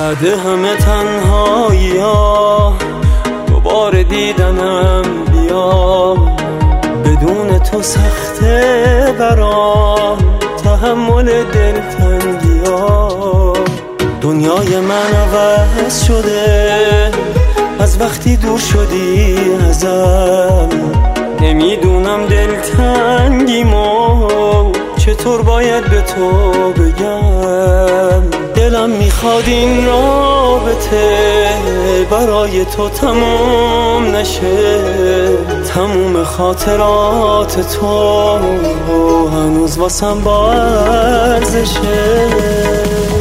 بعد همه تنهایی ها دوباره دیدنم بیا، بدون تو سخته برام تحمل دلتنگی ها. دنیای من عوض شده از وقتی دور شدی ازم، نمیدونم دلتنگیمو چطور باید به تو بگم. دلم میخواد این رابطه برای تو تموم نشه، تموم خاطرات تو هنوز واسم با ارزشه.